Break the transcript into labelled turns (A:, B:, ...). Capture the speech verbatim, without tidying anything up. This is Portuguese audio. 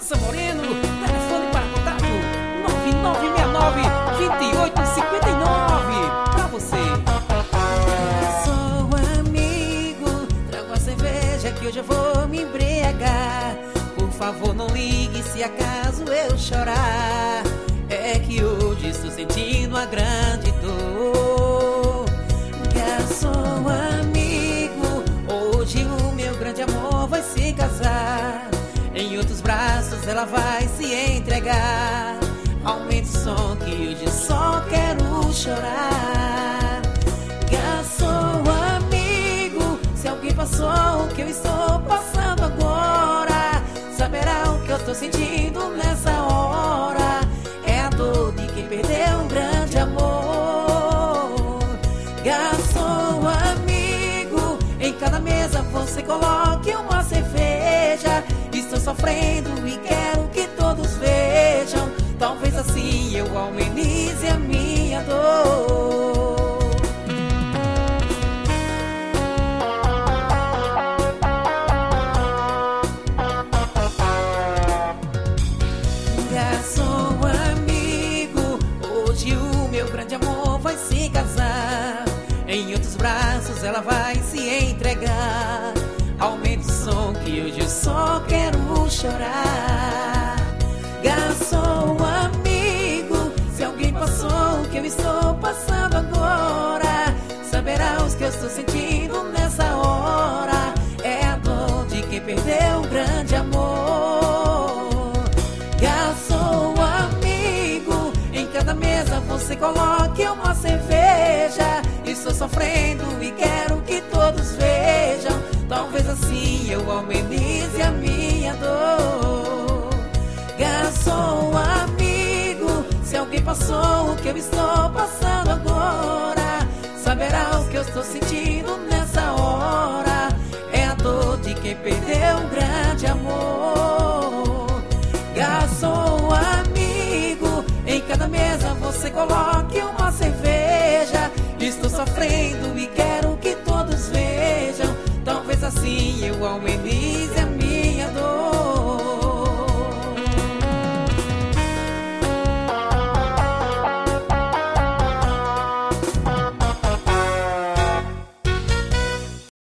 A: Massa Moreno, telefone para contato nove nove seis nove, dois oito cinco nove. Pra você.
B: Sou amigo, trago a cerveja que hoje eu vou me embriagar. Por favor, não ligue se acaso eu chorar. É que hoje estou sentindo uma grande dor. Garçom amigo, hoje o meu grande amor vai se casar. Em outros braços ela vai se entregar. Aumente o som que hoje só quero chorar. Garçom amigo, se alguém passou o que eu estou passando agora, saberá o que eu estou sentindo nessa hora. É a dor de quem perdeu um grande amor. Garçom amigo, em cada mesa você coloque uma cerveja. Estou sofrendo e quero que todos vejam. Talvez assim eu amenize a minha dor. Garçom amigo, hoje o meu grande amor vai se casar. Em outros braços ela vai se entregar. Aumente o som que hoje eu só quero chorar. Garçom amigo, se alguém passou o que eu estou passando agora, saberá os que eu estou sentindo nessa hora. É a dor de quem perdeu um grande amor. Garçom amigo, em cada mesa você coloque uma cerveja. Estou sofrendo e quero que todos vejam. Talvez assim eu amenize a minha dor. Garçom amigo, se alguém passou o que eu estou passando agora, saberá o que eu estou sentindo nessa hora. É a dor de quem perdeu um grande amor. Garçom amigo, em cada mesa você coloque uma cerveja. Estou sofrendo e quero que todos vejam. Talvez assim eu amenize